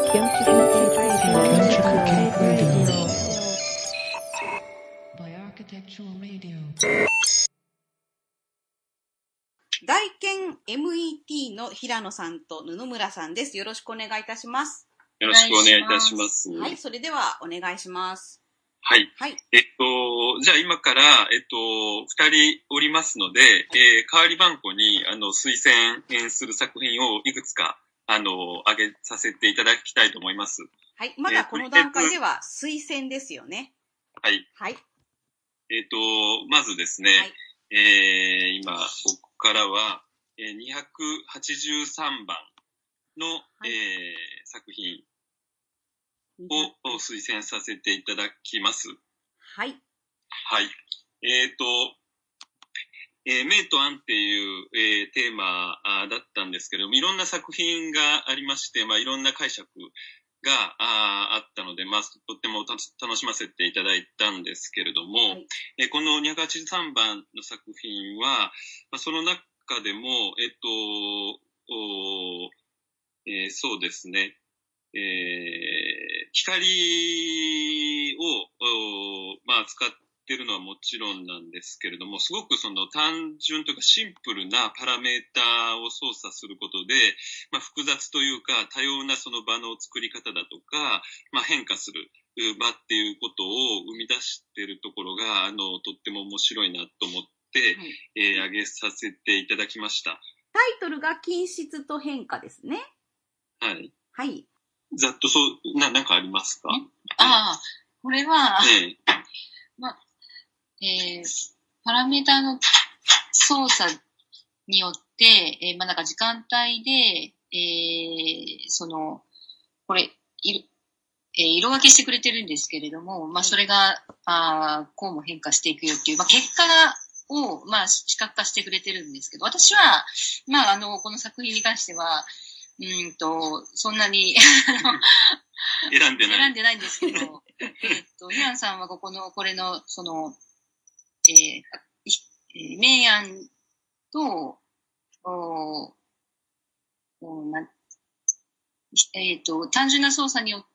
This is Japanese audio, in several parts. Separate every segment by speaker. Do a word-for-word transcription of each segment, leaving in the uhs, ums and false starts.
Speaker 1: 大研 エムイーティー の平野さんと布村さんです。よろしくお願いいたします。
Speaker 2: よろしくお願いいたします。
Speaker 1: はい、それではお願いします。
Speaker 2: はい。はい。えっと、じゃあ今から、えっと、二人おりますので、はい、えー、代わり番号に、あの、推薦する作品をいくつか、あの、挙げさせていただきたいと思います。
Speaker 1: はい。まだこの段階では推薦ですよね。
Speaker 2: はい。
Speaker 1: はい。
Speaker 2: えっと、まずですね、はい、えー、今、僕からは、にひゃくはちじゅうさんばんの、はい、えー、作品を推薦させていただきます。
Speaker 1: はい。
Speaker 2: はい。えっと、えー、明と暗っていう、えー、テーマだったんですけれども、いろんな作品がありまして、まあ、いろんな解釈が あ, あったので、まあ、とっても楽しませていただいたんですけれども、はい、えー、このにひゃくはちじゅうさんばんの作品は、まあ、その中でも、えっと、おえー、そうですね、えー、光を、まあ、使っているのはもちろんなんですけれども、すごくその単純というかシンプルなパラメーターを操作することで、まあ、複雑というか多様なその場の作り方だとか、まあ、変化する場っていうことを生み出しているところが、あの、とっても面白いなと思って、はい、えー、挙げさせていただきました。
Speaker 1: タイトルが均質と変化ですね。
Speaker 2: はい。
Speaker 1: はい。
Speaker 2: ざっとそう、な、なんかありますか？
Speaker 3: ああ、これは、
Speaker 2: ええ、
Speaker 3: ま、えー、パラメータの操作によって、えー、まあ、なんか時間帯で、えー、その、これ、いえー、色分けしてくれてるんですけれども、まあ、それが、あこうも変化していくよっていう、まあ、結果を、まあ、視覚化してくれてるんですけど、私は、まあ、あの、この作品に関しては、うんと、そんなに
Speaker 2: 選んでない。
Speaker 3: 選んでないんですけど、えっと、ヒランさんはここの、これの、その、えー、えー、明暗と、おおなえっと、単純な操作によって、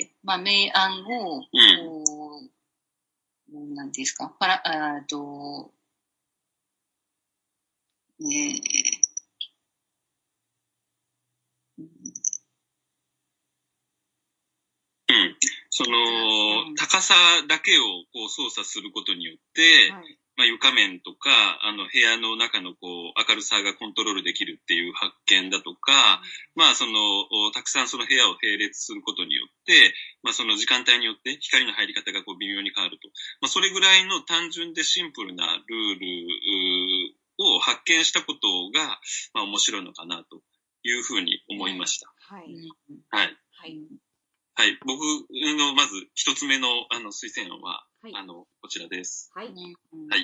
Speaker 3: まあ、明暗を、うん、なんていうんですか、パラ、あと、えー、
Speaker 2: うん、その、うん、高さだけをこう操作することによって、はい、まあ、床面とかあの部屋の中のこう明るさがコントロールできるっていう発見だとか、うん、まあそのたくさんその部屋を並列することによって、まあ、その時間帯によって光の入り方がこう微妙に変わると、まあ、それぐらいの単純でシンプルなルールを発見したことが、まあ、面白いのかなというふうに思いました。
Speaker 1: はい。
Speaker 2: はい。
Speaker 1: はい
Speaker 2: はい。僕のまず一つ目のあの推薦案は、はい、あの、こちらです。
Speaker 1: はい。
Speaker 2: はい。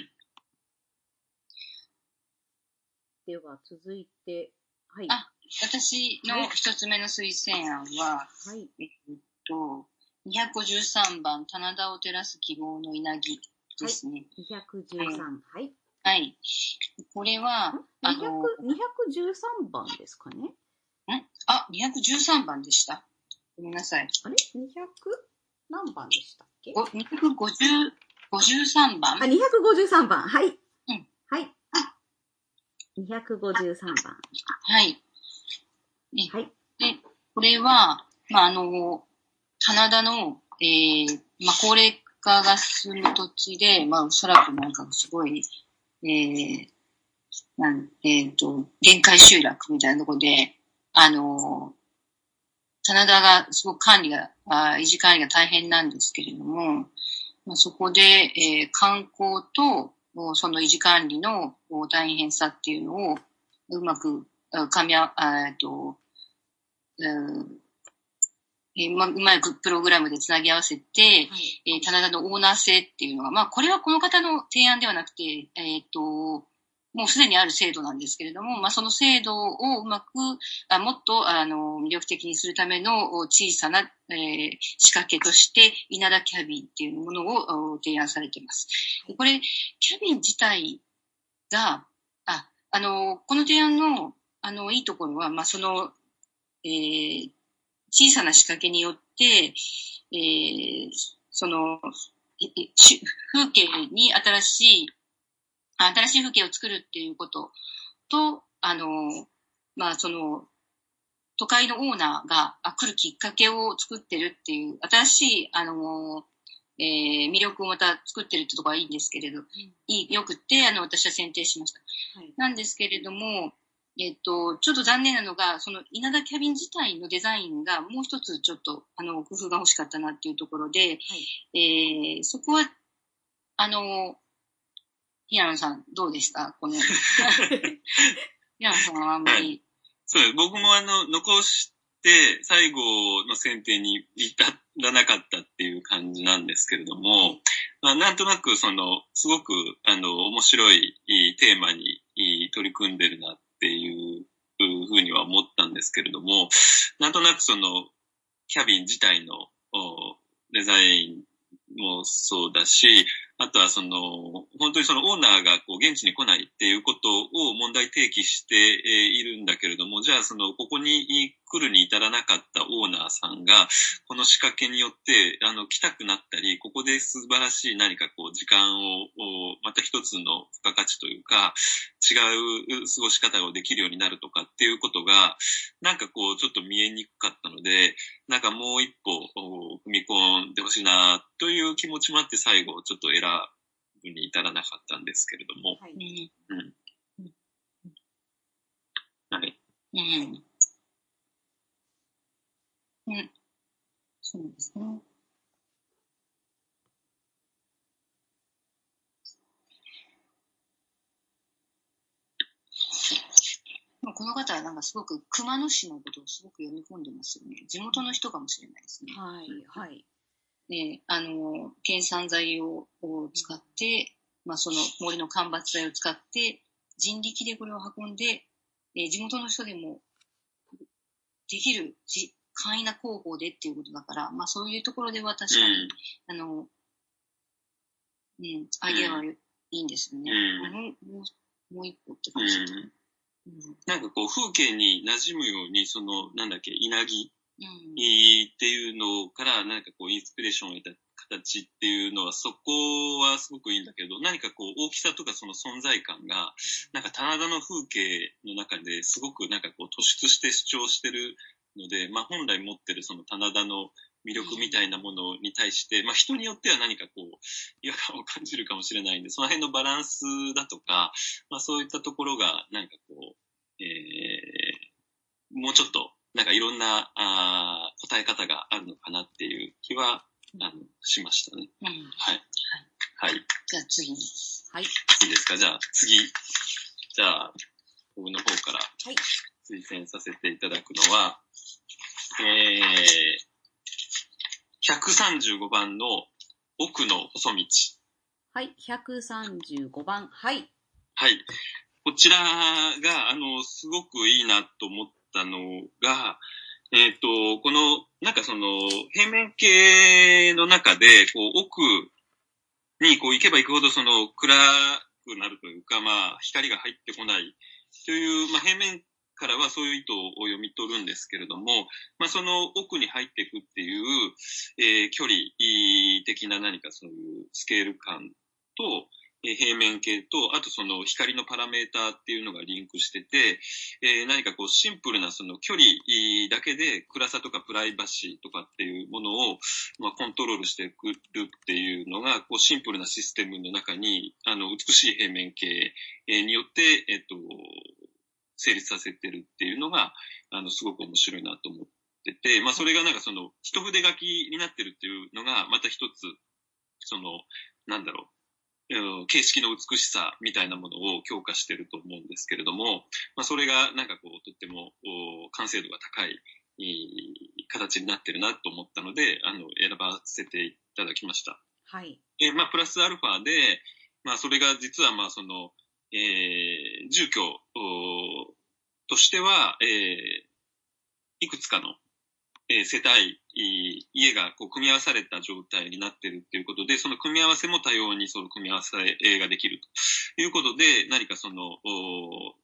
Speaker 1: では続いて、はい。
Speaker 3: あ、私の一つ目の推薦案は、
Speaker 1: はい。
Speaker 3: えっと、にひゃくごじゅうさんばん、棚田を照らす希望の稲木ですね。
Speaker 1: はい、にひゃくじゅうさん、はい。
Speaker 3: はい。これは、
Speaker 1: あの、にひゃくじゅうさんばんですかね。ん
Speaker 3: あ、にひゃくじゅうさんばんでした。ごめんなさい。
Speaker 1: あれ ?にひゃく 何番でしたっけ？
Speaker 3: にひゃくごじゅう、ごじゅうさんばん。
Speaker 1: あ、にひゃくごじゅうさんばん。はい。
Speaker 3: うん。
Speaker 1: はい。にひゃくごじゅうさんばん。
Speaker 3: はい。ね、
Speaker 1: はい。
Speaker 3: で、これは、まあ、あの、棚田の、えー、まあ、高齢化が進む土地で、まあ、おそらくなんかすごい、えー、なんえっと、限界集落みたいなところで、あの、棚田がすごく管理が、あ維持管理が大変なんですけれども、まあ、そこで、えー、観光とその維持管理の大変さっていうのをうまく噛み合わ、えっと、うんえーま、うまくプログラムでつなぎ合わせて、はいえー、棚田のオーナー制っていうのが、まあ、これはこの方の提案ではなくて、えっと、もうすでにある制度なんですけれども、まあ、その制度をうまく、あもっと、あの、魅力的にするための小さな、えー、仕掛けとして、稲田キャビンっていうものを提案されています。これ、キャビン自体が、あ、あの、この提案の、あの、いいところは、まあ、その、えー、 小さな仕掛けによって、えー、その、風景に新しい、新しい風景を作るっていうことと、あの、まあ、その、都会のオーナーが来るきっかけを作ってるっていう、新しい、あの、えー、魅力をまた作ってるってところはいいんですけれど、うん、いい、よくって、あの、私は選定しました。はい、なんですけれども、えっと、ちょっと残念なのが、その稲田キャビン自体のデザインがもう一つちょっと、あの、工夫が欲しかったなっていうところで、はい、えー、そこは、あの、平野さん、どうですかこの、平野さんはあんまり、はい、
Speaker 2: そうです。僕もあの、残して、最後の選定に至らなかったっていう感じなんですけれども、まあ、なんとなくその、すごく、あの、面白いテーマに取り組んでるなっていうふうには思ったんですけれども、なんとなくその、キャビン自体のデザインもそうだし、あとはその、本当にそのオーナーがこう現地に来ないっていうことを問題提起しているんだけれども、じゃあその、ここに来るに至らなかったオーナーさんが、この仕掛けによって、あの、来たくなったり、ここで素晴らしい何かこう、時間を、また一つの付加価値というか、違う過ごし方ができるようになるとかっていうことが、なんかこう、ちょっと見えにくかったので、なんかもう一歩踏み込んでほしいな、という気持ちもあって最後、ちょっと選ぶに至らなかったんですけれども。はい。うん。はい。
Speaker 3: うん。うん。そうですね。この方はなんかすごく熊野市のことをすごく読み込んでますよね。地元の人かもしれないですね。
Speaker 1: はい、はい。
Speaker 3: ね、あの、県産材を使って、まあその森の間伐材を使って、人力でこれを運んで、えー、地元の人でもできるじ簡易な工法でっていうことだから、まあそういうところでは確かに、うん、あの、うん、アイデアはいいんですよね。うん、もう、もう一個って感じだった、うん
Speaker 2: うん、なんかこう風景に馴染むように、その、なんだっけ、稲木っていうのから何かこうインスピレーションを得た形っていうのは、そこはすごくいいんだけど、何かこう大きさとかその存在感が、なんか棚田の風景の中ですごくなんかこう突出して主張してるので、まあ本来持ってるその棚田の魅力みたいなものに対して、まあ人によっては何かこう違和感を感じるかもしれないんで、その辺のバランスだとか、まあそういったところがなんかこう、えー、もうちょっとなんかいろんなあ答え方があるのかなっていう気はあのしましたね。うん、はい。はい。
Speaker 3: じゃあ次に。
Speaker 1: はい。い
Speaker 2: いですか。じゃあ次。じゃあ僕の方から推薦させていただくのは、はい、えー、ひゃくさんじゅうごばんの奥の細道。
Speaker 1: はい。ひゃくさんじゅうごばん。はい。
Speaker 2: はい。こちらが、あの、すごくいいなと思ったのが、えっと、この、なんかその、平面形の中で、こう、奥にこう行けば行くほど、その、暗くなるというか、まあ、光が入ってこないという、まあ、平面からはそういう意図を読み取るんですけれども、まあ、その奥に入っていくっていう、えー、距離的な何かそういうスケール感と、平面形と、あとその光のパラメーターっていうのがリンクしてて、えー、何かこうシンプルなその距離だけで暗さとかプライバシーとかっていうものを、まあ、コントロールしてくるっていうのが、こうシンプルなシステムの中に、あの、美しい平面形によって、えっと、成立させてるっていうのが、あの、すごく面白いなと思ってて、まあ、それがなんかその、一筆書きになってるっていうのが、また一つ、その、なんだろう、形式の美しさみたいなものを強化していると思うんですけれども、まあ、それがなんかこうとっても完成度が高い形になってるなと思ったので、あの選ばせていただきました。
Speaker 1: はい。
Speaker 2: えまあプラスアルファで、まあそれが実はまあその、えー、住居としては、えー、いくつかのえー、世帯、家がこう組み合わされた状態になっているということで、その組み合わせも多様にその組み合わせができるということで、何かその、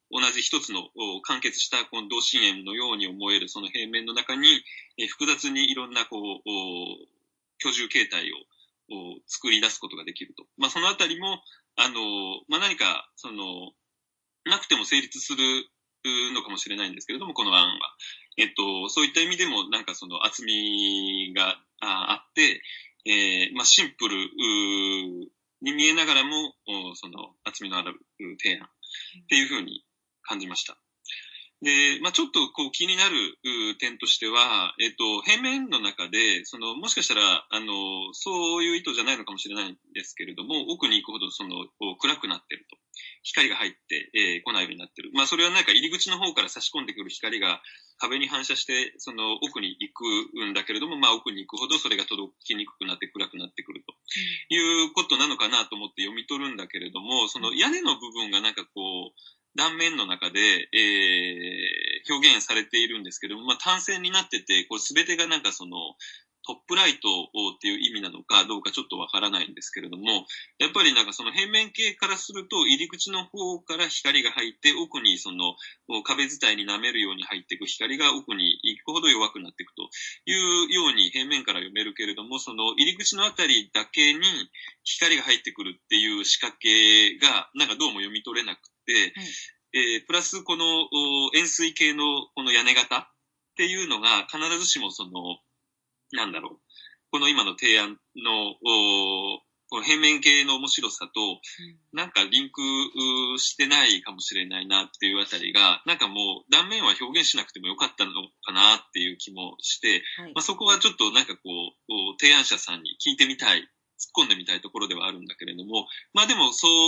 Speaker 2: 同じ一つの完結したこの同心円のように思えるその平面の中に、えー、複雑にいろんなこう、居住形態を作り出すことができると。まあ、そのあたりも、あの、まあ、何か、その、なくても成立するのかもしれないんですけれども、この案は。えっと、そういった意味でも、なんかその厚みがあって、えー、まあ、シンプルに見えながらも、その厚みのある提案っていうふうに感じました。で、まあ、ちょっとこう気になる点としては、えっと、平面の中で、その、もしかしたら、あの、そういう意図じゃないのかもしれないんですけれども、奥に行くほどその、暗くなってると。光が入ってこ、えー、ないようになってる。まあ、それはなんか入り口の方から差し込んでくる光が壁に反射して、その奥に行くんだけれども、まあ、奥に行くほどそれが届きにくくなって暗くなってくるということなのかなと思って読み取るんだけれども、その屋根の部分がなんかこう、断面の中で、えー、表現されているんですけども、まあ、単線になってて、これ全てがなんかその、トップライトっていう意味なのかどうかちょっとわからないんですけれども、やっぱりなんかその平面形からすると、入り口の方から光が入って、奥にその、壁伝いに舐めるように入っていく光が奥に行くほど弱くなっていくというように平面から読めるけれども、その入り口のあたりだけに光が入ってくるっていう仕掛けが、なんかどうも読み取れなくて、はい、えー、プラスこの円錐形のこの屋根型っていうのが必ずしもその、なんだろう、この今の提案のこの平面形の面白さと、なんかリンクしてないかもしれないなっていうあたりが、なんかもう断面は表現しなくてもよかったのかなっていう気もして、はい、まあ、そこはちょっとなんかこう、提案者さんに聞いてみたい。突っ込んでみたいところではあるんだけれども、まあでも、そう、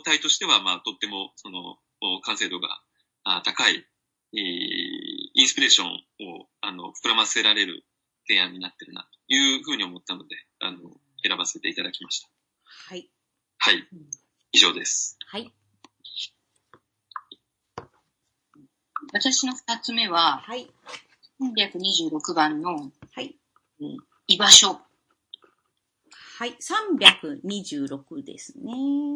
Speaker 2: 体としては、まあとっても、その、完成度が高い、えー、インスピレーションを、あの、膨らませられる提案になってるな、というふうに思ったので、あの、選ばせていただきました。
Speaker 1: はい。
Speaker 2: はい。以上です。
Speaker 1: はい。
Speaker 3: 私の二つ目は、
Speaker 1: はい。
Speaker 3: さんびゃくにじゅうろくばんの、
Speaker 1: はい。
Speaker 3: えー、居場所。
Speaker 1: はい。さんびゃくにじゅうろくですね。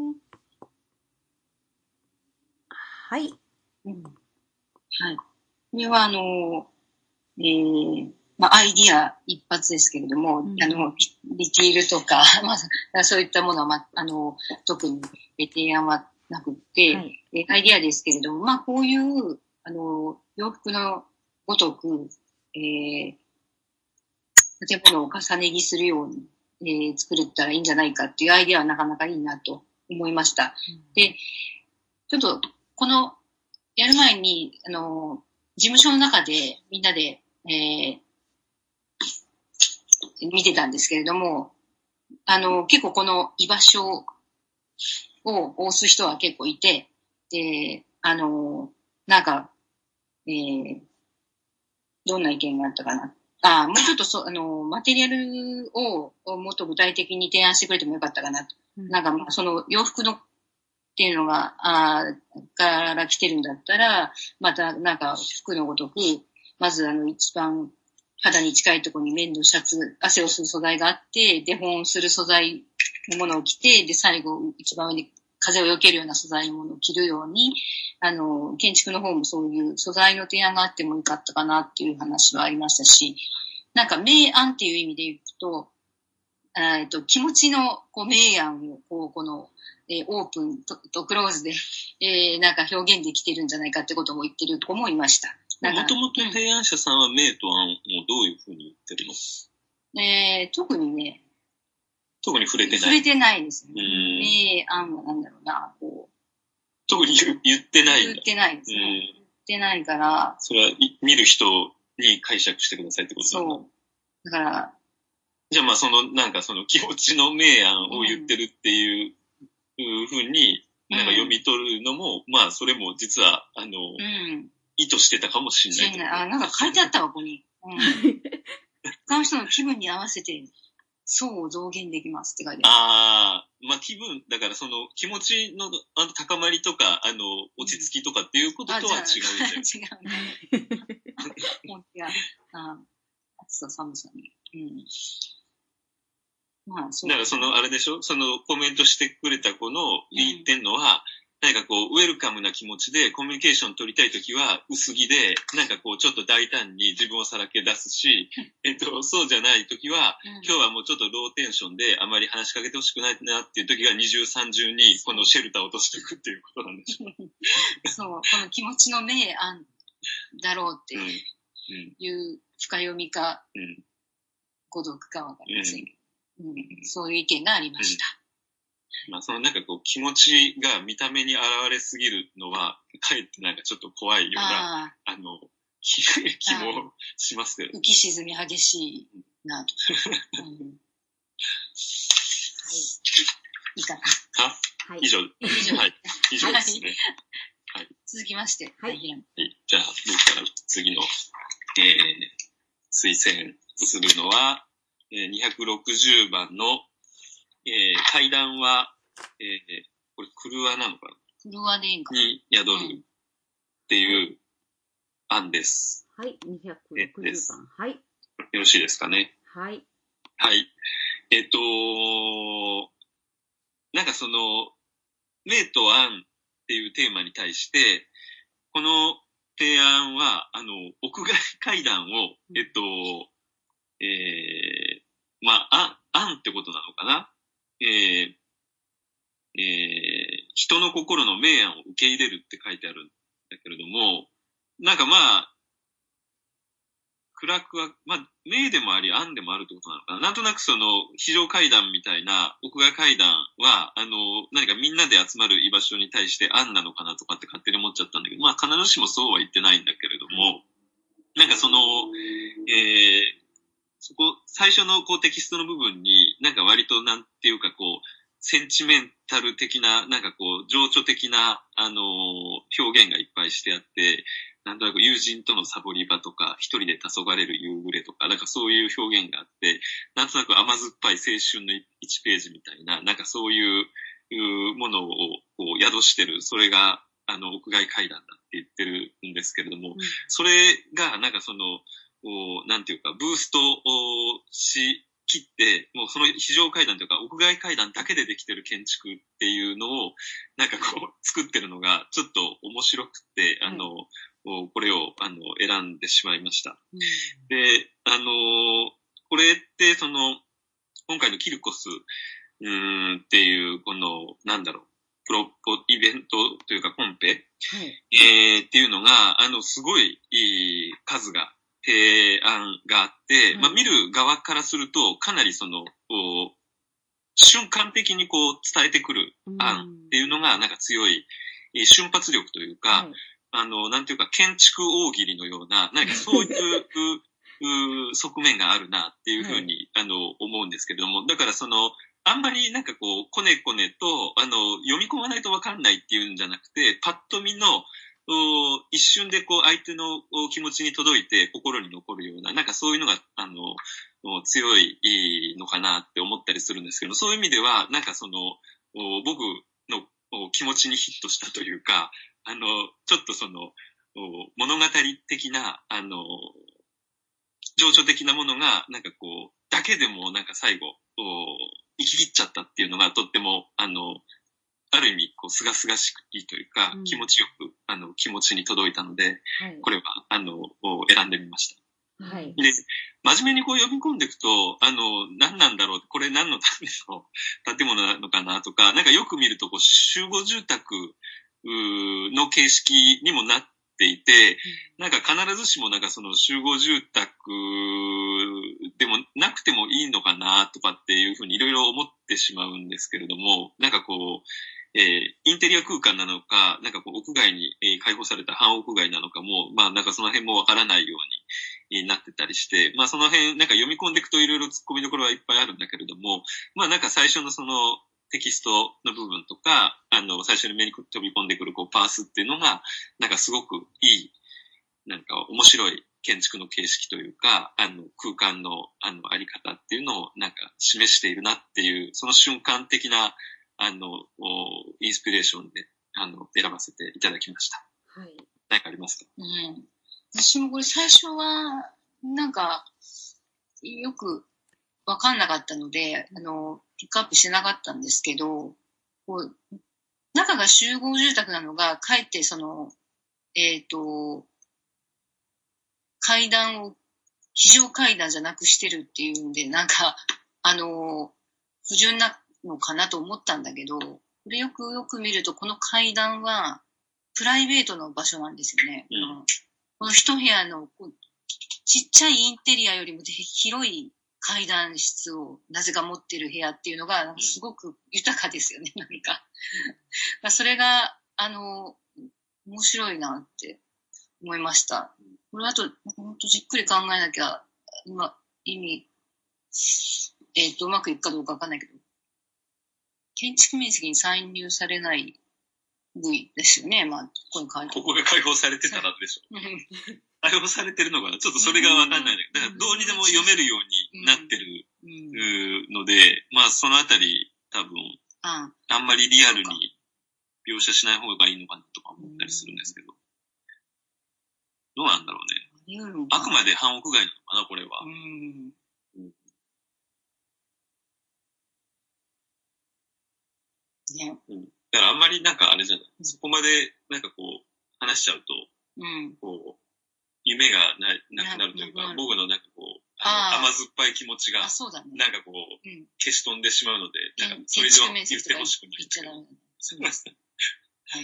Speaker 1: はい。
Speaker 3: うん、はい。これは、あの、えー、まあ、アイディア一発ですけれども、うん、あの、ディティールとか、まあ、そういったものは、まあ、あの、特に提案はなくて、はい、えアイディアですけれども、まあ、こういう、あの、洋服のごとく、えー、建物を重ね着するように、えー、作れたらいいんじゃないかっていうアイディアはなかなかいいなと思いました。うん、で、ちょっと、この、やる前に、あの、事務所の中でみんなで、えー、見てたんですけれども、あの、結構この居場所を押す人は結構いて、で、あの、なんか、えー、どんな意見があったかな。あ、もうちょっとそ、あの、マテリアルをもっと具体的に提案してくれてもよかったかなと。うん、なんか、まあ、その洋服のっていうのが、あから来てるんだったら、またなんか服のごとく、まずあの一番肌に近いところに綿のシャツ、汗を吸う素材があって、デフォンする素材のものを着て、で、最後一番上に風を避けるような素材のものを着るように、あの、建築の方もそういう素材の提案があってもよかったかなっていう話はありましたし、なんか明暗っていう意味で言うと、えっと、気持ちのこう明暗をこう、この、えー、オープン と, とクローズで、えー、なんか表現できてるんじゃないかってことも言ってる子もいました。
Speaker 2: もともと提案者さんは明と暗をどういうふうに言ってるの？
Speaker 3: えー、特にね、
Speaker 2: 特に触れてない。
Speaker 3: 触れてないですね。明暗はなんだろうな、こう。
Speaker 2: 特に言ってないんだ。
Speaker 3: 言ってないですね。言ってないから。
Speaker 2: それは見る人に解釈してくださいってことなんだ。
Speaker 3: そう。だから。
Speaker 2: じゃあまあそのなんかその気持ちの明暗を言ってるっていう、うん、ふうになんか読み取るのも、うん、まあそれも実はあの、うん、意図してたかもしれない。
Speaker 3: あ、なんか書いてあったわ、ここに。うん。他の人の気分に合わせて、そうを増減できますって書いてある。
Speaker 2: ああ、まあ気分、だからその気持ちのあの高まりとか、あの、落ち着きとかっていうこととは違うんだよ。
Speaker 3: 違うね。本当や。あ、暑さ寒さに。うん。まあ、そう。
Speaker 2: だからそのあれでしょ、そのコメントしてくれた子の言ってんのは、 なんかこう、ウェルカムな気持ちでコミュニケーション取りたいときは薄着で、なんかこう、ちょっと大胆に自分をさらけ出すし、えっと、そうじゃないときは、うん、今日はもうちょっとローテンションであまり話しかけてほしくないなっていうときは二重三重にこのシェルターを落としていくっていうことなんでしょう。
Speaker 3: そう、この気持ちの明暗だろうっていう深読みか、うん、誤読かわかりませんけど、うんうん、そういう意見がありました。
Speaker 2: うん、まあ、そのなんかこう気持ちが見た目に現れすぎるのは、かえってなんかちょっと怖いような、あ, あの、気もしますけど。
Speaker 3: 浮き沈み激しいなと。うん、はい。いいかな。
Speaker 2: あ、はい、以上。以上。はい。以上ですね。
Speaker 3: はい、続きまして、
Speaker 1: はい。
Speaker 2: はい、じゃあ、僕から次の、えー、推薦するのは、えー、にひゃくろくじゅうばんの、えー、階段は、えー、これ、クルワなのかな
Speaker 3: クルワでいいんか
Speaker 2: に宿るっていう案です。
Speaker 1: はい、にひゃくろくじゅうばん。はい。よ
Speaker 2: ろしいですかね。
Speaker 1: はい。
Speaker 2: はい。えっと、なんかその、明と暗っていうテーマに対して、この提案は、あの、屋外階段を、えっと、えー、まあ、あ、暗ってことなのかなえー、えー、人の心の明暗を受け入れるって書いてあるんだけれども、なんかまあ、暗くは、まあ、明でもあり暗でもあるってことなのかな。なんとなくその、非常階段みたいな屋外階段は、あの、何かみんなで集まる居場所に対して暗なのかなとかって勝手に思っちゃったんだけど、まあ必ずしもそうは言ってないんだけれども、なんかその、えー、そこ、最初のこうテキストの部分に、なんか割となんていうかこう、センチメンタル的な、なんかこう、情緒的な、あのー、表現がいっぱいしてあって、なんとなく友人とのサボり場とか、一人で黄昏れる夕暮れとか、なんかそういう表現があって、なんとなく甘酸っぱい青春のいちページみたいな、なんかそういうものをこう宿してる、それが、あの、屋外階段だって言ってるんですけれども、うん、それが、なんかその、なんていうか、ブーストをし、切って、もうその非常階段というか、屋外階段だけでできてる建築っていうのを、なんかこう、作ってるのが、ちょっと面白くて、あの、うん、これを、あの、選んでしまいました。うん、で、あの、これって、その、今回のキルコス、うーんっていう、この、なんだろう、プロポ、イベントというかコンペ、はい、えー、っていうのが、あの、すごいいい数が、提案があって、はい、まあ見る側からすると、かなりその、瞬間的にこう伝えてくる案っていうのがなんか強い瞬発力というか、はい、あの、なんていうか建築大喜利のような、なんかそういう側面があるなっていうふうに、はい、あの、思うんですけれども、だからその、あんまりなんかこう、こねこねと、あの、読み込まないとわかんないっていうんじゃなくて、パッと見の、一瞬でこう相手の気持ちに届いて心に残るような、なんかそういうのが、あの、強いのかなって思ったりするんですけど、そういう意味では、なんかその、僕の気持ちにヒットしたというか、あの、ちょっとその、物語的な、あの、情緒的なものが、なんかこう、だけでもなんか最後、生き切っちゃったっていうのがとっても、あの、ある意味、こう、すがすがしくいいというか、うん、気持ちよく、あの、気持ちに届いたので、はい、これは、あの、選んでみました。はい。で、真面目にこう読み込んでいくと、あの、何なんだろう、これ何のための建物なのかなとか、なんかよく見ると、こう、集合住宅の形式にもなっていて、うん、なんか必ずしもなんかその集合住宅でもなくてもいいのかなとかっていうふうにいろいろ思ってしまうんですけれども、なんかこう、えー、インテリア空間なのか、なんかこう屋外に、えー、開放された半屋外なのかも、まあなんかその辺もわからないように、えー、なってたりして、まあその辺なんか読み込んでいくといろいろ突っ込みどころはいっぱいあるんだけれども、まあなんか最初のそのテキストの部分とか、あの最初に目に飛び込んでくるこうパースっていうのが、なんかすごくいい、なんか面白い建築の形式というか、あの空間のあのあり方っていうのをなんか示しているなっていう、その瞬間的なあの、インスピレーションで、あの、選ばせていただきました。はい。何かありますか？
Speaker 3: うん。私もこれ最初は、なんか、よくわかんなかったので、あの、ピックアップしてなかったんですけど、こう、 中が集合住宅なのが、かえってその、えっと、階段を、非常階段じゃなくしてるっていうんで、なんか、あの、不純なのかなと思ったんだけど、これよくよく見ると、この階段は、プライベートの場所なんですよね。
Speaker 2: うん、
Speaker 3: この一部屋の、ちっちゃいインテリアよりも広い階段室をなぜか持ってる部屋っていうのが、なんかすごく豊かですよね、なんか。まあそれが、あの、面白いなって思いました。これあと、本当じっくり考えなきゃ、まあ、意味、えっと、うまくいくかどうかわかんないけど、建築面積に参入されない部位ですよね、まあ、ここに書いて
Speaker 2: ここが開放されてたらでしょ。開放されてるのかな、ちょっとそれがわかんないんだけど、だからどうにでも読めるようになってるので、まあそのあたり多分、あんまりリアルに描写しない方がいいのかなとか思ったりするんですけど。どうなんだろうね。あくまで半屋外なのかな、これは。うんうんね、うん。だからあんまりなんかあれじゃない。そこまでなんかこう話しちゃうと、うん、こう、夢がななくなるというか、うん、僕のなんかこう、あの甘酸っぱい気持ちが、ね、なんかこう、うん、消し飛んでしまうので、なんかそれ以上言ってほしくないんだけど。そうです。はい。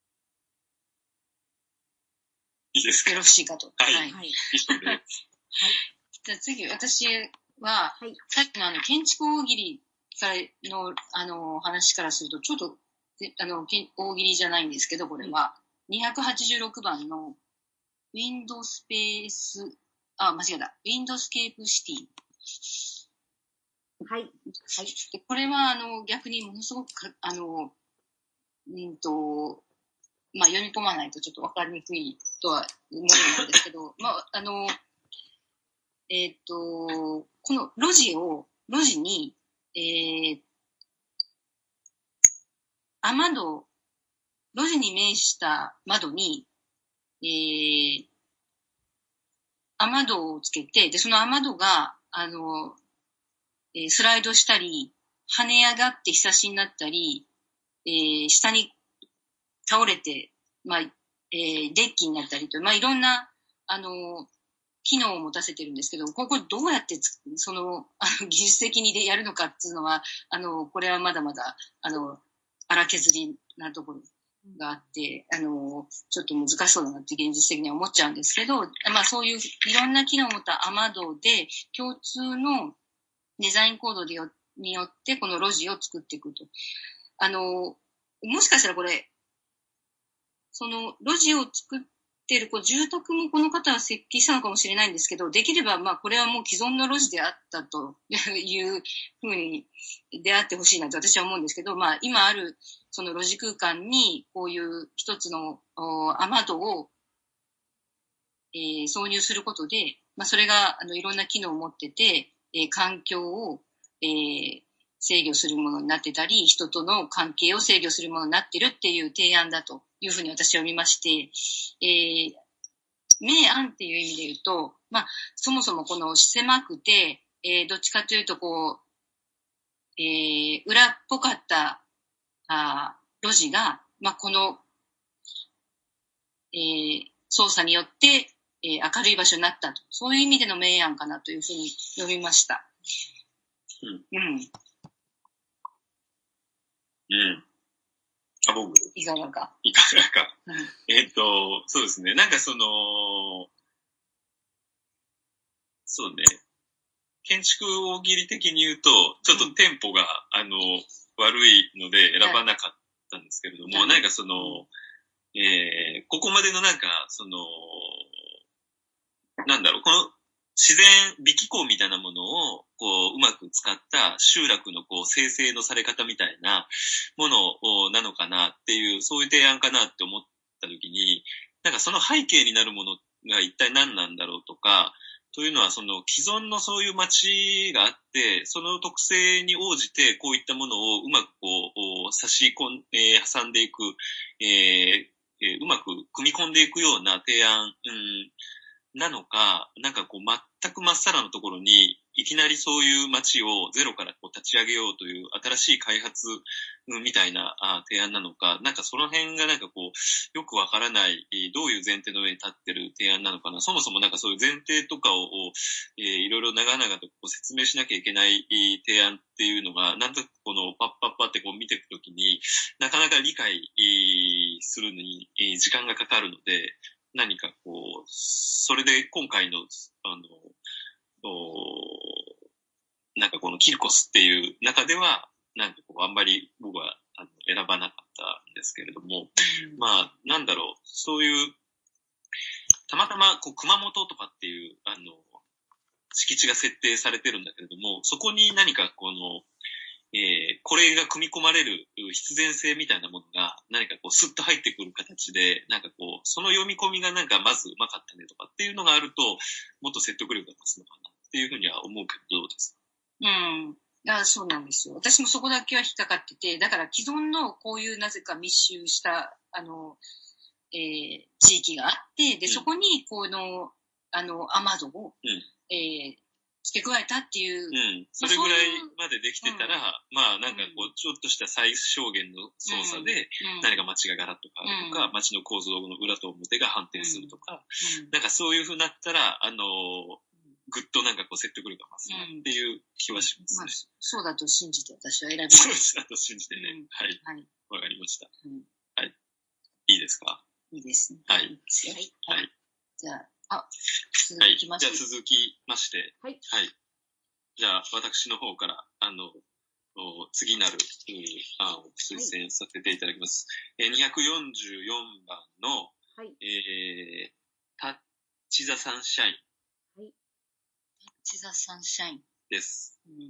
Speaker 2: いいですか？
Speaker 3: よろしいかと。
Speaker 2: はい。はい。はい。以上です。はい。
Speaker 3: じゃあ次、私は、はい、さっきのあの、建築大喜利からの、あの、話からすると、ちょっと、あの、大喜利じゃないんですけど、これは、にひゃくはちじゅうろくばんの、ウィンドスペース、あ、間違えた。ウィンドスケープシティ。はい。はい。でこれは、あの、逆にものすごくか、あの、うんと、まあ、読み込まないとちょっとわかりにくいとは思うんですけど、まあ、あの、えっと、この路地を、路地に、えー、雨戸、路地に面した窓に、えー、雨戸をつけて、で、その雨戸が、あの、えー、スライドしたり、跳ね上がってひさしになったり、えー、下に倒れて、まあ、えー、デッキになったりと、まあ、いろんな、あの、機能を持たせてるんですけど、ここどうやってつ、その、あの、技術的にでやるのかっていうのは、あの、これはまだまだ、あの、荒削りなところがあって、あの、ちょっと難しそうだなって現実的には思っちゃうんですけど、まあそういういろんな機能を持った雨戸で、共通のデザインコードでよによってこの路地を作っていくと。あの、もしかしたらこれ、その路地を作っているこう住宅もこの方は設計したのかもしれないんですけど、できればまあこれはもう既存の路地であったというふうに出会ってほしいなと私は思うんですけど、まあ今あるその路地空間にこういう一つの雨戸を、えー、挿入することで、まあそれがあのいろんな機能を持ってて、えー、環境を、えー、制御するものになってたり、人との関係を制御するものになってるっていう提案だというふうに私は見まして、えー、明暗っていう意味で言うと、まあ、そもそもこの狭くて、えー、どっちかというとこう、えー、裏っぽかったあ路地が、まあ、この、えー、操作によって、えー、明るい場所になったと。そういう意味での明暗かなというふうに読みました。うん。うん。
Speaker 2: うん。あ、僕
Speaker 3: いかがか。
Speaker 2: いかがか。うん、えっと、そうですね。なんかその、そうね。建築大喜利的に言うと、ちょっとテンポが、うん、あの、悪いので選ばなかったんですけれども、はい、なんかその、えー、ここまでのなんか、その、なんだろう、この自然、微気候みたいなものを、こう、うまく使った集落のこう、生成のされ方みたいなものなのかなっていう、そういう提案かなって思ったときに、なんかその背景になるものが一体何なんだろうとか、というのはその既存のそういう街があって、その特性に応じてこういったものをうまくこう、差し込ん、えー、挟んでいく、えーえー、うまく組み込んでいくような提案、うんなのか、なんかこう全くまっさらのところにいきなりそういう街をゼロからこう立ち上げようという新しい開発みたいな提案なのか、なんかその辺がなんかこうよくわからない、どういう前提の上に立ってる提案なのかな。そもそもなんかそういう前提とかを、えー、いろいろ長々とこう説明しなきゃいけない提案っていうのが、なんとなくこのパッパッパってこう見ていくときになかなか理解するのに時間がかかるので、何かこう、それで今回の、あの、なんかこのキルコスっていう中では、なんかこう、あんまり僕はあの選ばなかったんですけれども、うん、まあ、なんだろう、そういう、たまたまこう熊本とかっていう、あの、敷地が設定されてるんだけれども、そこに何かこの、えー、これが組み込まれる必然性みたいなものが何かこうスッと入ってくる形で、なんかこう、その読み込みがなんかまずうまかったねとかっていうのがあると、もっと説得力が増すのかなっていうふうには思うけど、どうですか？
Speaker 3: うん。あ、そうなんですよ。私もそこだけは引っかかってて、だから既存のこういうなぜか密集した、あの、えー、地域があって、で、うん、そこにこの、あの、雨戸を、うん、えー付け加えたっていう。
Speaker 2: うん。それぐらいまでできてたら、うん、まあなんかこう、ちょっとした最小限の操作で、何か街がガラッと変わるとか、うん、街の構造の裏と表が反転するとか、うん、なんかそういう風になったら、あのー、ぐっとなんかこう説得力が増すなっていう気はしますね。うんまあ、
Speaker 3: そうだと信じて私は選びました。
Speaker 2: そうだと信じてね。うん、はい。わ、はい、かりました、うん。はい。いいですか？
Speaker 3: いいですね。
Speaker 2: はい。
Speaker 3: はい。はい。じゃあ、あ、続きま
Speaker 2: して。はい、じゃあ続きまして。
Speaker 3: はい。
Speaker 2: はい。じゃあ、私の方から、あの、次なる、えー、案を推薦させていただきます。はい、にひゃくよんじゅうよんばんの、はい、えー、タッチ・ザ・サンシャイン。
Speaker 3: はい。タッチ・ザ・サンシャイン。
Speaker 2: です。うん、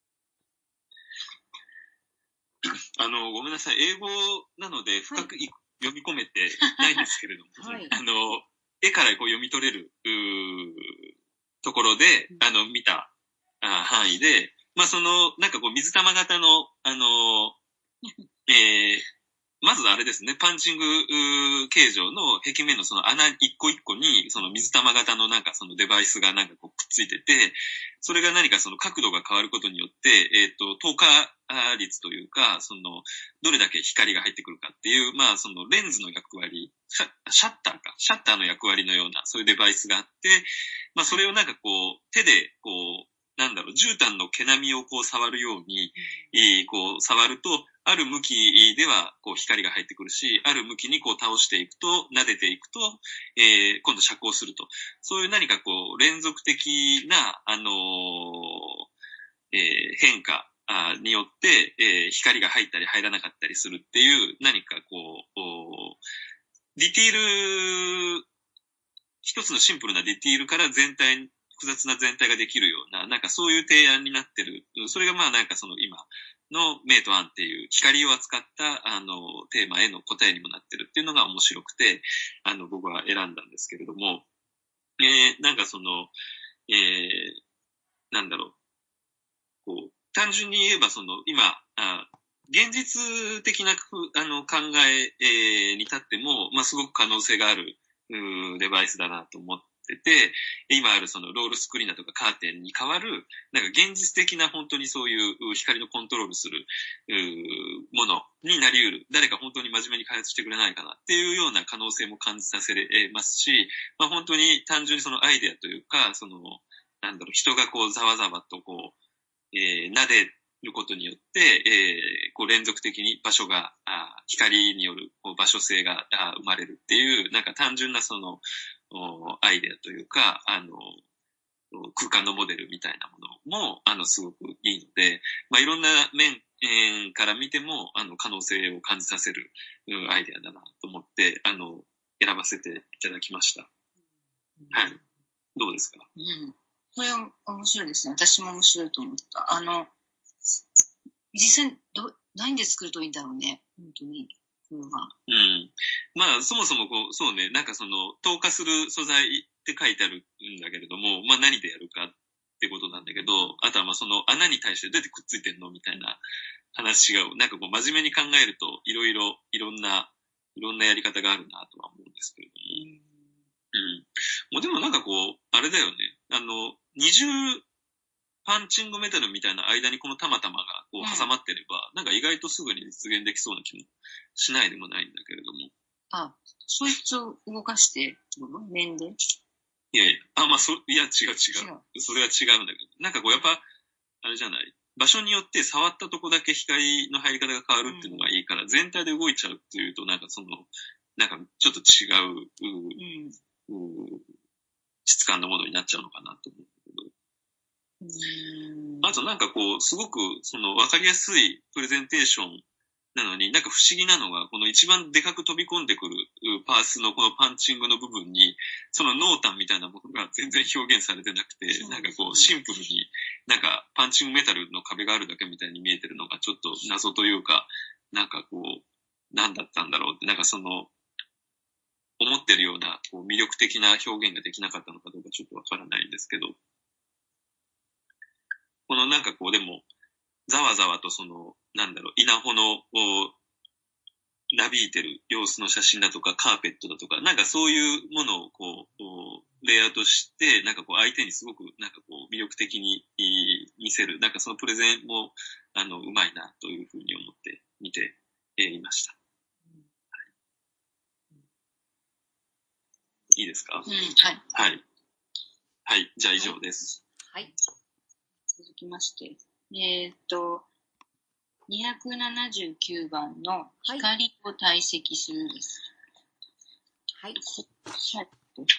Speaker 2: あの、ごめんなさい。英語なので深く、はい、読み込めてないんですけれども、はい、あの、絵からこう読み取れる、ところで、うん、あの、見た、範囲で、まあその、なんかこう水玉型の、あの、えー、まずあれですね、パンチング形状の壁面のその穴一個一個に、その水玉型のなんかそのデバイスがなんかこうくっついてて、それが何かその角度が変わることによって、えっと、透過率というか、その、どれだけ光が入ってくるかっていう、まあそのレンズの役割、シャッターか、シャッターの役割のような、そういうデバイスがあって、まあそれをなんかこう、手でこう、なんだろう、絨毯の毛並みをこう触るように、えー、こう触ると、ある向きではこう光が入ってくるし、ある向きにこう倒していくと、撫でていくと、えー、今度遮光すると。そういう何かこう、連続的な、あのーえー、変化によって、えー、光が入ったり入らなかったりするっていう、何かこう、ディティール、一つのシンプルなディティールから全体複雑な全体ができるような、なんかそういう提案になってる。それがまあなんかその今の明と暗っていう光を扱ったあのテーマへの答えにもなってるっていうのが面白くて、あの僕は選んだんですけれども、えー、なんかその、えー、なんだろう、こう、単純に言えばその今、あ現実的なあの考ええー、に立っても、まあすごく可能性があるデバイスだなと思って、て、今あるそのロールスクリーンだとかカーテンに代わる、なんか現実的な本当にそういう光のコントロールするものになり得る。誰か本当に真面目に開発してくれないかなっていうような可能性も感じさせますし、まあ本当に単純にそのアイデアというか、その、なんだろう、人がこうざわざわとこう、えー、撫でることによって、えー、こう連続的に場所が、あ光によるこう場所性が生まれるっていう、なんか単純なその、アイデアというか、あの、空間のモデルみたいなものも、あの、すごくいいので、まあ、いろんな面、えー、から見ても、あの、可能性を感じさせるアイデアだなと思って、あの、選ばせていただきました。はい。どうですか？
Speaker 3: うん。これ面白いですね。私も面白いと思った。あの、実際ど、何で作るといいんだろうね。本当に。
Speaker 2: うん。まあ、そもそもこう、そうね、なんかその、透過する素材って書いてあるんだけれども、まあ何でやるかってことなんだけど、あとはまあその穴に対してどうやってくっついてんのみたいな話が、なんかこう真面目に考えると、いろいろ、いろんな、いろんなやり方があるなとは思うんですけれども。うん。もでもなんかこう、あれだよね。あの、二重パンチングメタルみたいな間にこのたまたまがこう挟まってれば、うん、なんか意外とすぐに実現できそうな気もしないでもないんだけれども。
Speaker 3: あ、そいつを動かして、面で？
Speaker 2: いやいや、あ、まあ、そ、いや、違う違う。違うそれは違うんだけど。なんかこう、やっぱ、あれじゃない。場所によって触ったとこだけ光の入り方が変わるっていうのがいいから、うん、全体で動いちゃうっていうと、なんかその、なんかちょっと違う、うん、うん、質感のものになっちゃうのかなと思うけど。うん、あとなんかこう、すごく、その、わかりやすいプレゼンテーションなのに、なんか不思議なのが、この一番でかく飛び込んでくるパースのこのパンチングの部分に、その濃淡みたいなものが全然表現されてなくて、なんかこうシンプルになんかパンチングメタルの壁があるだけみたいに見えてるのがちょっと謎というか、なんかこう、何だったんだろうって、なんかその、思ってるようなこう魅力的な表現ができなかったのかどうかちょっとわからないんですけど、このなんかこうでも、ざわざわとその、なんだろう、稲穂の、なびいてる様子の写真だとか、カーペットだとか、なんかそういうものをこう、レイアウトして、なんかこう相手にすごくなんかこう魅力的に見せる、なんかそのプレゼンも、あの、うまいなというふうに思って見ていました。はい、いいですか？
Speaker 3: うん、はい。
Speaker 2: はい。はい、じゃあ以上です。
Speaker 3: はい。はい、続きまして。えー、っと、にひゃくななじゅうきゅうばんの光を堆積するです。はい。はい。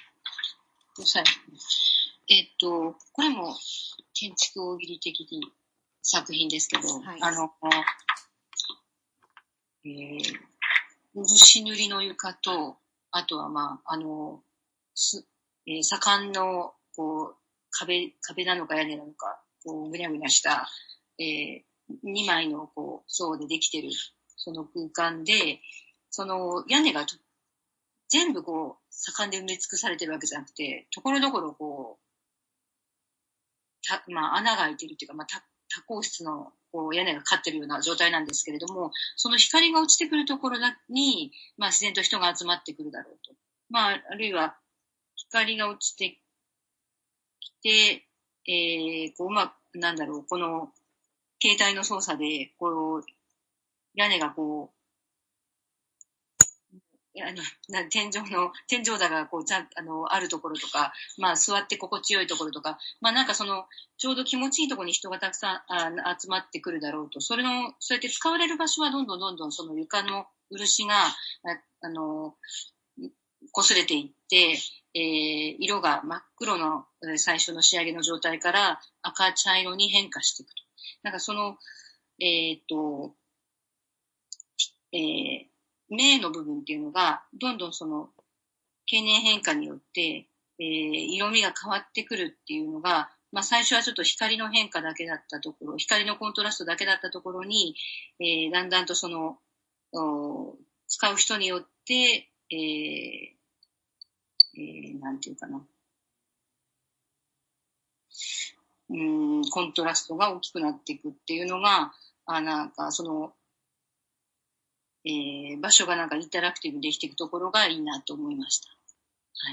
Speaker 3: えー、っと、これも建築大喜利的作品ですけど、はい、あの、えー、漆塗りの床と、あとはまあ、あの、すえー、左官のこう壁、壁なのか屋根なのか、こうぐにゃぐにゃした、えー、にまいのこう層でできてるその空間で、その屋根が全部こう左官で埋め尽くされてるわけじゃなくて、ところどころこう、たまあ、穴が開いてるっていうか、まあ、多孔質のこう屋根がかってるような状態なんですけれども、その光が落ちてくるところに、まあ、自然と人が集まってくるだろうと。まあ、あるいは光が落ちてきて、えー、こう、まあ、なんだろう、この、携帯の操作で、こう、屋根がこう、あのな天井の、天井高がこう、ちゃん、あの、あるところとか、まあ、座って心地よいところとか、まあ、なんかその、ちょうど気持ちいいところに人がたくさんあ集まってくるだろうと、それの、そうやって使われる場所はどんどんどんどんその床の漆が、あ、あの、擦れていって、えー、色が真っ黒の最初の仕上げの状態から赤茶色に変化していくと。なんかその、えー、っと、えー、明の部分っていうのが、どんどんその、経年変化によって、えー、色味が変わってくるっていうのが、まあ最初はちょっと光の変化だけだったところ、光のコントラストだけだったところに、えー、だんだんとその、使う人によって、えーえー、なんていうかな。うん、コントラストが大きくなっていくっていうのが、あ、なんかその、えー、場所がなんかインタラクティブにできていくところがいいなと思いました。はい。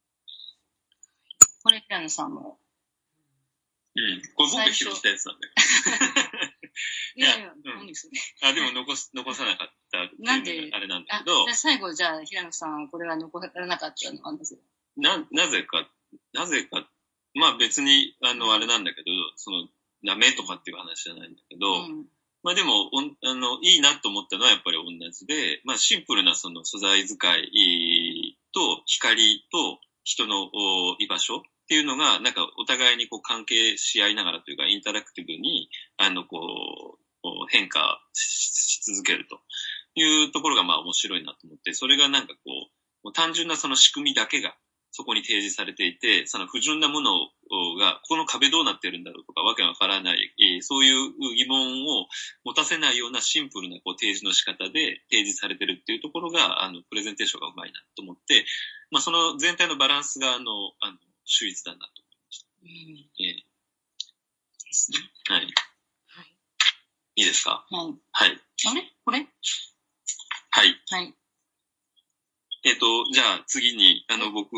Speaker 3: これ、平野さんも。
Speaker 2: うん。これ僕が拾ったやつなんだけど。
Speaker 3: いやいや、何ですね。
Speaker 2: あ、でも残す、残さなかったっていうなんであれなんだけど。
Speaker 3: あ、最後、じゃあ、平野さん、これは残らなかったのはなぜ
Speaker 2: な、なぜか、なぜか、まあ別に、あの、あれなんだけど、その、ダメとかっていう話じゃないんだけど、うん、まあでも、おん、あの、いいなと思ったのはやっぱり同じで、まあシンプルなその素材使いと光と人の居場所っていうのが、なんかお互いにこう関係し合いながらというか、インタラクティブに、あの、こう、変化し続けるというところがまあ面白いなと思って、それがなんかこう、もう単純なその仕組みだけがそこに提示されていて、その不純なものが、この壁どうなってるんだろうとかわけわからない、えー、そういう疑問を持たせないようなシンプルなこう提示の仕方で提示されてるっていうところが、あの、プレゼンテーションがうまいなと思って、まあその全体のバランスが、あの、あの、秀逸だなと思いました。うん。えー、
Speaker 3: ですね。
Speaker 2: はい。いいですか？
Speaker 3: はい。
Speaker 2: はい。
Speaker 3: あれこれ？
Speaker 2: はい。
Speaker 3: はい。
Speaker 2: えっと、じゃあ次に、あの、僕、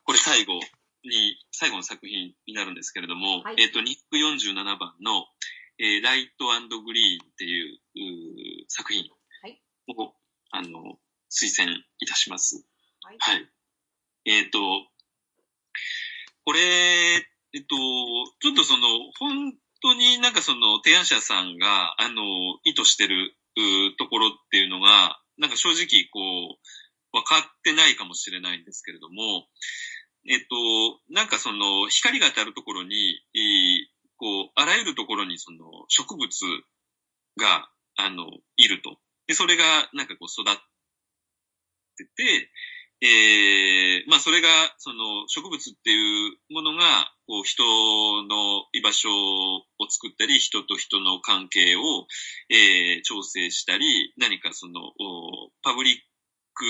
Speaker 2: これ最後に、最後の作品になるんですけれども、はい、えっと、ニックよんじゅうななばんの、えー、ライト&グリーンっていう、う作品を、はい、あの、推薦いたします。はい。はい、えっと、これ、えっと、ちょっとその、本当になんかその、提案者さんが、あの、意図してるところっていうのが、なんか正直、こう、分かってないかもしれないんですけれども、えっと、なんかその、光が当たるところに、こう、あらゆるところにその、植物が、あの、いると。で、それが、なんかこう、育ってて、えー、まあそれが、その、植物っていうものが、こう、人の居場所を作ったり、人と人の関係を、えー、調整したり、何かその、パブリック、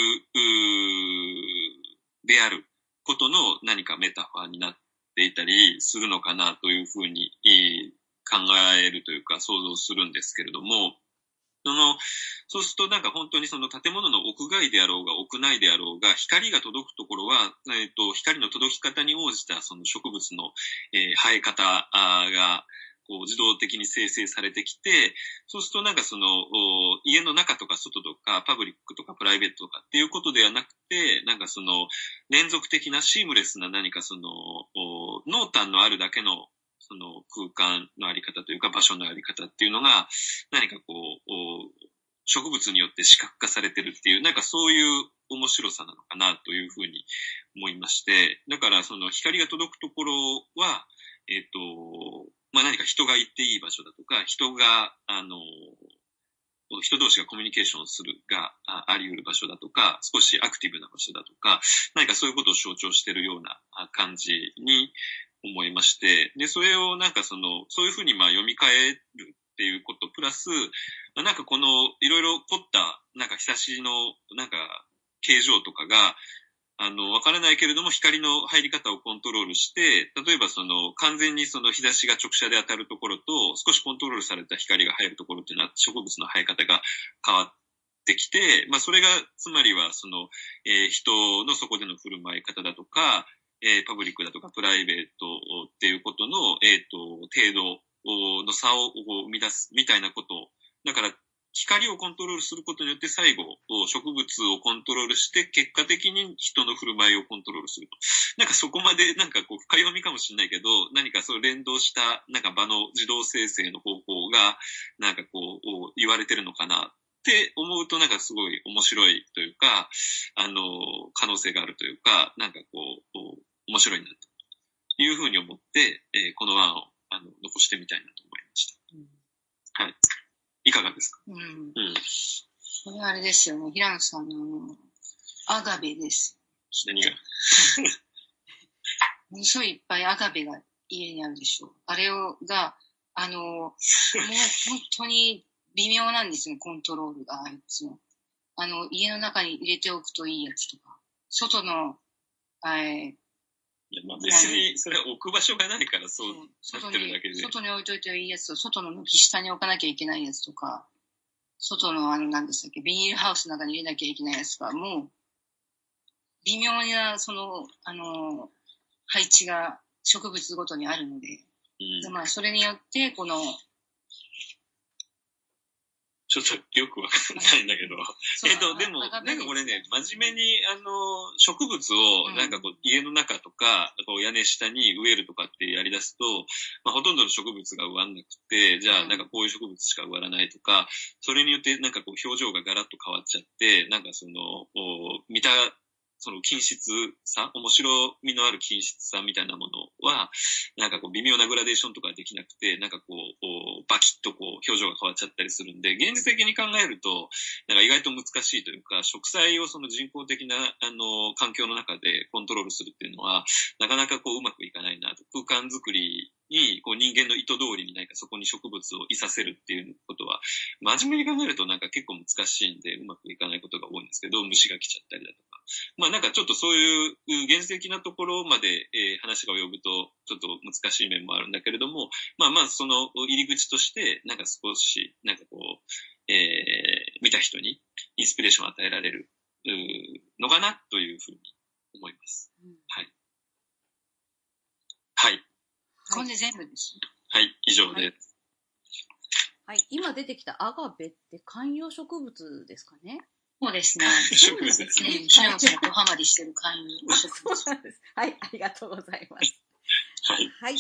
Speaker 2: であることの何かメタファーになっていたりするのかなというふうに、えー、考えるというか想像するんですけれども、その、そうするとなんか本当にその建物の屋外であろうが屋内であろうが光が届くところは、えっと、光の届き方に応じたその植物の、えー、生え方がこう自動的に生成されてきて、そうするとなんかその家の中とか外とかパブリックとかプライベートとかっていうことではなくて、なんかその連続的なシームレスな何かその濃淡のあるだけのその空間のあり方というか場所のあり方っていうのが何かこう植物によって視覚化されてるっていうなんかそういう面白さなのかなというふうに思いまして、だからその光が届くところはえっとまあ何か人が行っていい場所だとか人があの人同士がコミュニケーションするがあり得る場所だとか少しアクティブな場所だとか何かそういうことを象徴しているような感じに思いまして、で、それをなんかその、そういうふうにまあ読み替えるっていうこと、プラス、なんかこの、いろいろ凝った、なんか日差しの、なんか、形状とかが、あの、わからないけれども、光の入り方をコントロールして、例えばその、完全にその日差しが直射で当たるところと、少しコントロールされた光が入るところっていうのは、植物の生え方が変わってきて、まあそれが、つまりはその、えー、人のそこでの振る舞い方だとか、えー、パブリックだとかプライベートっていうことの、えっと、程度の差を生み出すみたいなこと。だから、光をコントロールすることによって最後、植物をコントロールして結果的に人の振る舞いをコントロールすると。なんかそこまでなんかこう深読みかもしれないけど、何かそう連動したなんか場の自動生成の方法がなんかこう言われてるのかなって思うとなんかすごい面白いというか、あの、可能性があるというか、なんかこう、面白いなというふうに思って、えー、この案をあの残してみたいなと思いました。うん、はい。いかがですか？うん。うん、
Speaker 3: これはあれですよね。平野さんのアガベです。
Speaker 2: 何が？
Speaker 3: ものすごいいっぱいアガベが家にあるでしょう。あれをが、あの、もう本当に微妙なんですよ、コントロールが。あいつも。あの、家の中に入れておくといいやつとか。外の、えー
Speaker 2: いやまあ別にそれは置く場所がないからそうなってるだけで。
Speaker 3: 外に置いといていいやつと、外の軒下に置かなきゃいけないやつとか、外のあの何でしたっけ、ビニールハウスの中に入れなきゃいけないやつとか、もう、微妙なその、あの、配置が植物ごとにあるので、うんでまあそれによって、この、
Speaker 2: ちょっとよくわかんないんだけど。えっと、でも、なんかこれね、真面目に、あの、植物を、なんかこう、家の中とか、こう屋根下に植えるとかってやり出すと、まあ、ほとんどの植物が植わんなくて、じゃあ、なんかこういう植物しか植わらないとか、それによって、なんかこう、表情がガラッと変わっちゃって、なんかその、見た、その均質さ、面白みのある均質さみたいなものは、なんかこう微妙なグラデーションとかできなくて、なんかこう、バキッとこう表情が変わっちゃったりするんで、現実的に考えると、なんか意外と難しいというか、植栽をその人工的な、あの、環境の中でコントロールするっていうのは、なかなかこううまくいかないなと。空間づくりに、こう人間の意図通りに何かそこに植物をいさせるっていうことは、真面目に考えるとなんか結構難しいんで、うまくいかないことが多いんですけど、虫が来ちゃったりだとか。まあなんかちょっとそういう現実的なところまで、えー、話が及ぶとちょっと難しい面もあるんだけれども、まあまあその入り口としてなんか少しなんかこう、えー、見た人にインスピレーションを与えられるのかなというふうに思います。はい。
Speaker 3: これで全部です。
Speaker 2: はい、以上です。
Speaker 1: はい、はい、今出てきたアガベって観葉植物ですかね。
Speaker 3: そうですね。
Speaker 2: 植物ですね。
Speaker 3: シナモンさんがドハマりしてる観葉植物。
Speaker 1: そうなんです。はい、ありがとうございます。
Speaker 2: はい。
Speaker 1: はい。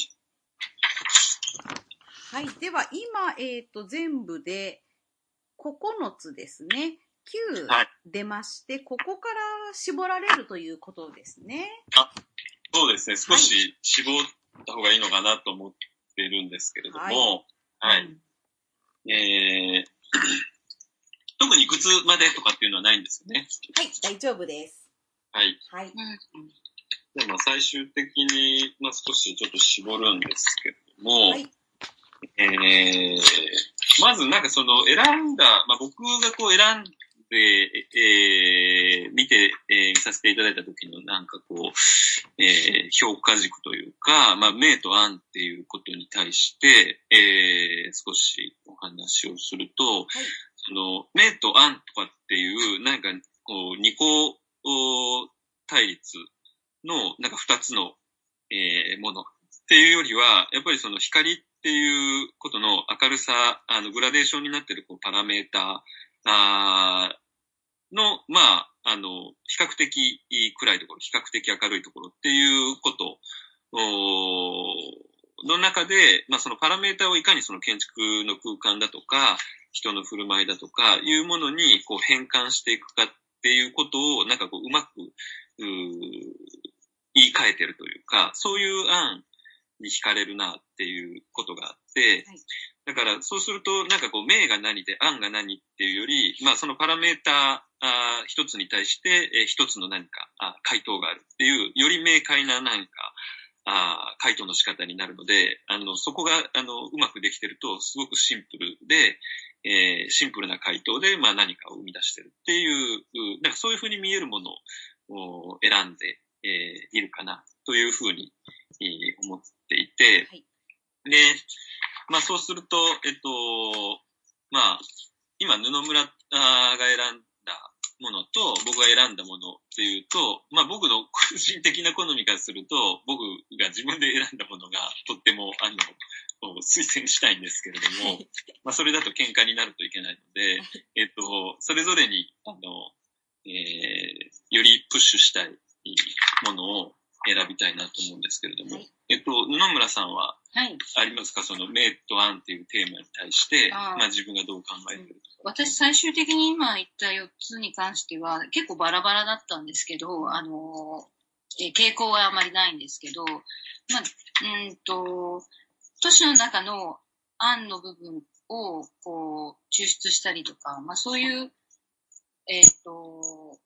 Speaker 1: はい。では、今、えっと、全部でここのつですね。きゅう出まして、はい、ここから絞られるということですね。
Speaker 2: あ、そうですね。少し絞った方がいいのかなと思ってるんですけれども、はい。はい。うん、えー、特にいくつまでとかっていうのはないんですよね。
Speaker 1: はい、大丈夫です。
Speaker 2: はい。
Speaker 1: はい。
Speaker 2: でまあ、最終的に、まあ、少しちょっと絞るんですけれども、はい、えー、まずなんかその選んだ、まあ、僕がこう選んで、えー、見て、えー、見させていただいた時のなんかこう、えー、評価軸というか、まあ、明と暗っていうことに対して、えー、少しお話をすると、はい、その明と暗とかっていうなんかこう二項対立のなんか二つの、えー、ものっていうよりは、やっぱりその光っていうことの明るさ、あのグラデーションになっているこうパラメーターの、まあ、あの、比較的暗いところ、比較的明るいところっていうことの中で、まあそのパラメータをいかにその建築の空間だとか、人の振る舞いだとかいうものにこう変換していくかっていうことをなんかこううまくう言い換えてるというか、そういう案に惹かれるなっていうことがあって、はい、だからそうするとなんかこう明が何で案が何っていうより、まあそのパラメータあ一つに対して、えー、一つの何かあ回答があるっていうより明快な何かあ回答の仕方になるので、あのそこがあのうまくできてるとすごくシンプルで、えー、シンプルな回答でまあ何かを生み出してるっていうなんかそういうふうに見えるものを選んで、えー、いるかなというふうに、えー、思っていて、はい、で、まあそうするとえっとまあ今布村が選んだものと僕が選んだものっていうと、まあ僕の個人的な好みからすると、僕が自分で選んだものがとってもあの推薦したいんですけれども、まあそれだと喧嘩になるといけないので、えっとそれぞれにあの、えー、よりプッシュしたいものを選びたいなと思うんですけれども、はい、えっと布村さんはありますか、はい、その明と暗っていうテーマに対して、あまあ自分がどう考えてるとか。
Speaker 3: 私最終的に今言ったよっつに関しては結構バラバラだったんですけど、あの、え傾向はあまりないんですけど、まあ、うんと、都市の中の案の部分をこう抽出したりとか、まあそういう、えっと、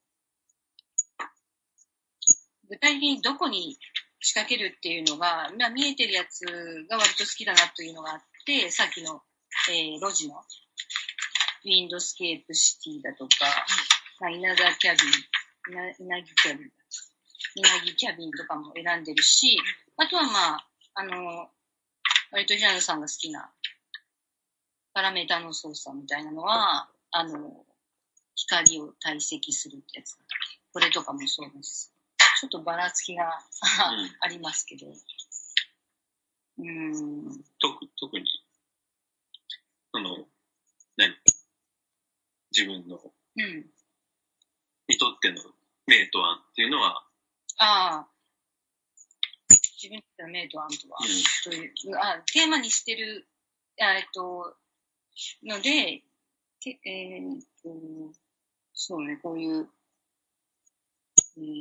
Speaker 3: 具体的にどこに仕掛けるっていうのが、まあ見えてるやつが割と好きだなというのがあって、さっきの、えー、路地のウィンドスケープシティだとか、まあ、稲田キャビン、稲木キャビン、稲木キャビンとかも選んでるし、あとはまあ、あの、割とジャンルさんが好きなパラメータの操作みたいなのは、あの、光を堆積するってやつ。これとかもそうです。ちょっとばらつきが、うん、ありますけど。うーん。
Speaker 2: 特、特に、その、何自分の、うん、にとっての明と暗っていうのは、
Speaker 3: ああ、自分にとっての明と暗とは、うん、というあテーマにしてる、えっと、ので、えー、っと、そうね、こういう、えー、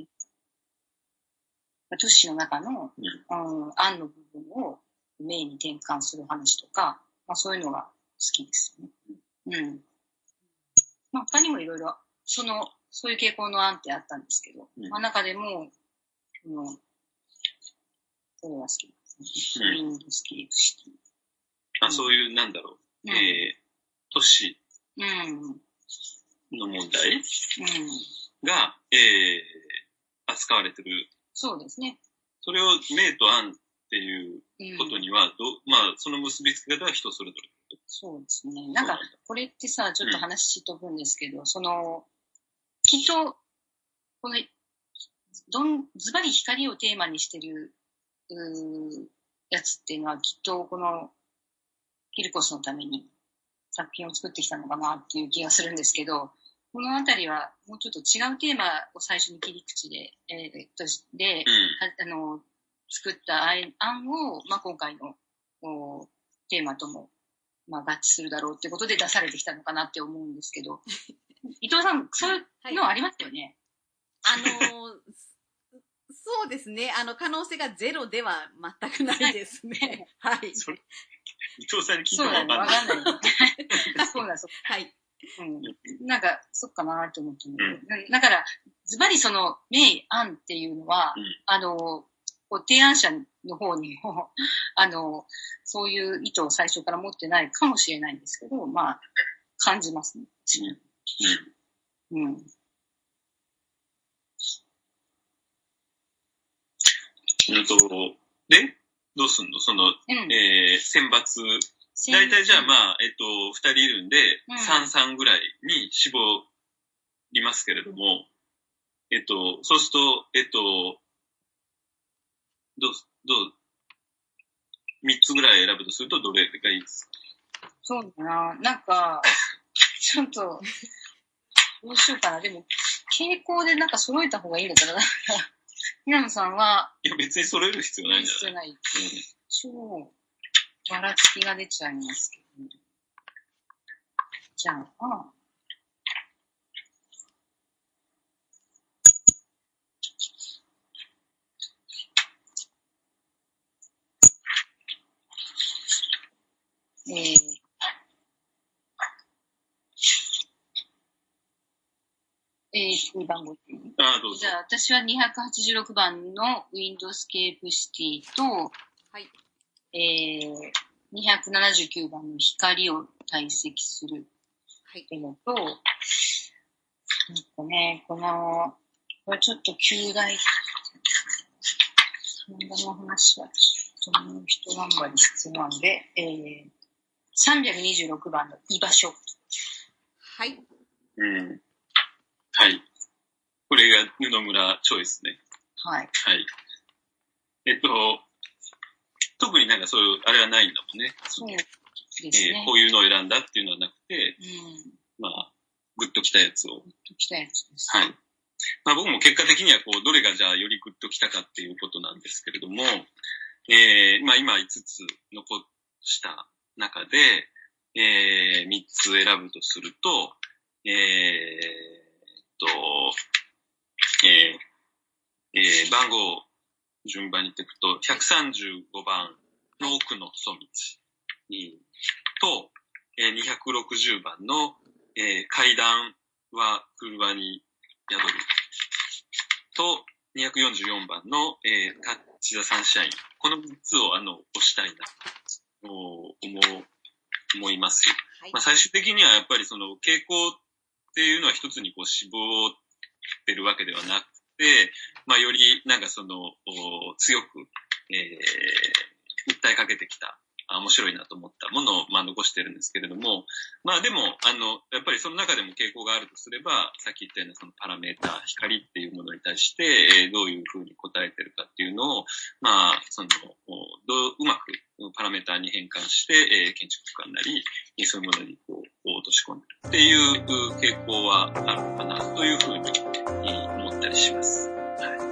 Speaker 3: 都市の中の、うんうん、暗の部分を明に転換する話とか、まあそういうのが好きですよね。うん。まあ、他にもいろいろ、その、そういう傾向の案ってあったんですけど、うん、まあ、中でも、うん、それは好きですね。ウィンドスケープシティ。
Speaker 2: あ、そういう、なんだろう、うん、えー、都市の問題、うん、が、えー、扱われてる。
Speaker 3: そうですね。
Speaker 2: それを明と暗っていうことには、ど、うん、まあ、その結びつけ方は人それぞれ。
Speaker 3: そうですね。なんか、これってさ、ちょっと話飛ぶんですけど、うん、その、きっと、この、どん、ズバリ光をテーマにしてる、うやつっていうのはきっとこのキルコスのために作品を作ってきたのかなっていう気がするんですけど、このあたりはもうちょっと違うテーマを最初に切り口で、えー、とで、うん、あの作った案を、まあ、今回のテーマとも、まあ、合致するだろうってことで出されてきたのかなって思うんですけど、伊藤さん、そういうのありますよね。
Speaker 1: はい、あのー、そうですね。あの、可能性がゼロでは全くないですね。はい。
Speaker 2: それ伊藤さんに聞いてもわかんない。
Speaker 3: そうなんだ、わかんない。そうなんです。
Speaker 1: はい。
Speaker 3: うん。なんか、そっかなと思って、うん。だから、ズバリその、明暗っていうのは、うん、あの、こう提案者の方にも、あの、そういう意図を最初から持ってないかもしれないんですけど、まあ、感じますね。うん。うん。
Speaker 2: うんと、で、どうすんのその、うん、えー、選抜。大体じゃあまあ、えっと、二人いるんで、さんさんぐらいに絞りますけれども、えっと、そうすると、えっと、どう、どう、三つぐらい選ぶとするとどれがいいですか？
Speaker 3: そうだな。なんか、ちょっと、どうしようかな。でも、傾向でなんか揃えた方がいいのかな。平野さんは、
Speaker 2: いや別に揃える必要ないんじゃない？必要ない。うん、
Speaker 3: 超、ばらつきが出ちゃいますけど、ね。じゃあ、えー、えー、番号
Speaker 2: あどうぞ。
Speaker 3: じゃあ、私はにひゃくはちじゅうろくばんのウィンドスケープシティと、
Speaker 1: はい。
Speaker 3: えー、にひゃくななじゅうきゅうばんの光を堆積するっていうのと、はい、なんかね、この、これちょっと旧大、そんなの話は、ちょっともう一頑張り必要なんで、えー、さんびゃくにじゅうろくばんの居場所。
Speaker 1: はい。
Speaker 2: うん。はい。これが布村チョイスね。
Speaker 3: はい。
Speaker 2: はい。えっと、特になんかそういう、あれはないんだもんね。
Speaker 3: そうですね。
Speaker 2: えー、こういうのを選んだっていうのはなくて、
Speaker 3: うん、
Speaker 2: まあ、グッときたやつを。
Speaker 3: グッときたやつです。
Speaker 2: はい。まあ僕も結果的にはこう、どれがじゃあよりグッときたかっていうことなんですけれども、えー、まあ今いつつ残した中で、えー、みっつ選ぶとすると、えー、と、えー、えー、番号順番に言っていくと、ひゃくさんじゅうごばんの奥の細道に、と、えー、にひゃくろくじゅうばんの、えー、階段は車に宿ると、にひゃくよんじゅうよんばんの、えー、タッチ・ザ・サンシャイン。このみっつをあの押したいなと思う、思います。はい、まあ、最終的にはやっぱりその傾向っていうのは一つにこう絞ってるわけではなくて、まあ、よりなんかその強く、えー、訴えかけてきた、面白いなと思ったものをまあ残してるんですけれども、まあでもあのやっぱりその中でも傾向があるとすれば、さっき言ったようなそのパラメータ光っていうものに対して、えー、どういうふうに答えてるかっていうのをまあそのどううまくパラメータに変換して、えー、建築家なりそういうものにこう落とし込んでるっていう傾向はあるのかなというふうに思ったりします。はい。